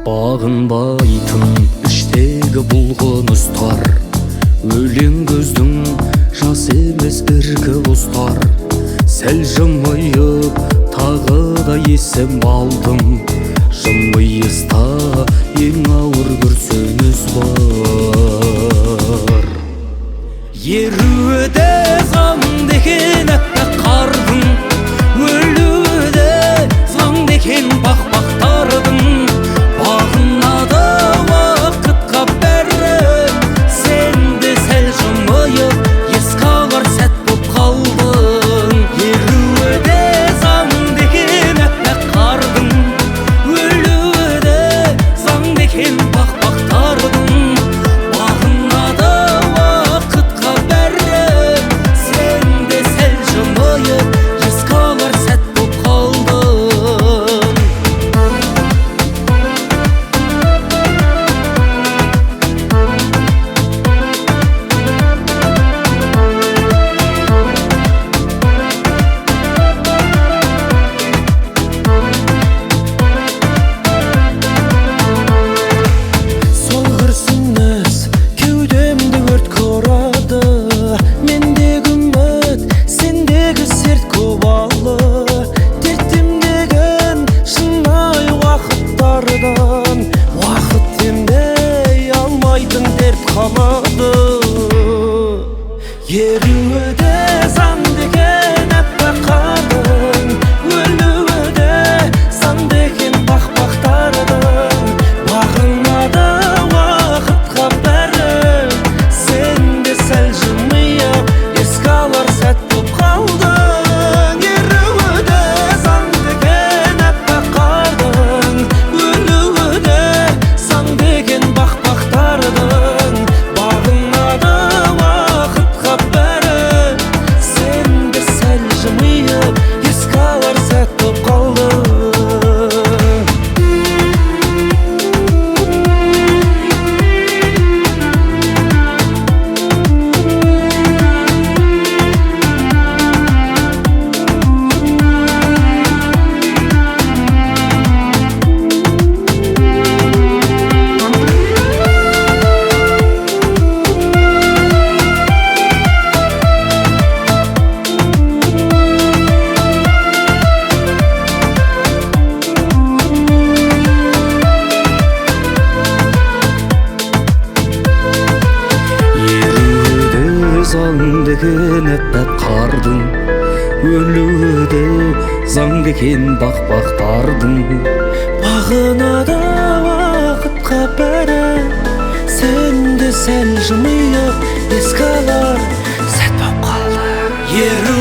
Бағынбайтын іштегі бұлғыныстар, өлең көздің жас емес іркі ұстар. Сәл жымиып тағы да есім алдым, жымиыста ең ауыр бір сөз бар. Еруі де заң деген әппақ қардың, өлуі де заң деген бақ-бақтардың. Бағына да уақытқа бәрі, сен де сәл жымиып еске алар сәт боп қалдың. Еруі де заң деген әппақ қардың, өлуі де заң деген бақ-бақтардың. Бағына да уақытқа бәрі, сен де сәл жымиып еске алар сәт боп қалдың. Сол күрсініс кеудемді өртке ұрады, мендегі үміт, сендегі серт көп алды. Дерттім деген шынайы уақыттардан, уақыт демдей алмайтын дерт қалады. Еруі де заң деген әппақ қардың, өлуі де заң деген бақ-бақтардың. Бағына да уақытқа бәрі, сен де сәл жымиып еске алар сәт боп қалдың. Еруі де заң деген әппақ қардың, өлуі де заң деген бақ-бақтардың. Бағына да уақытқа бәрі, сен де сәл жымиып еске алар сәт боп қалдың. Заң деген әппақ қардың, өлуі де заң деген бақ-бақтардың. Бағына да уақытқа бәрі, сен де сәл жымиып еске алар сәт боп қалды.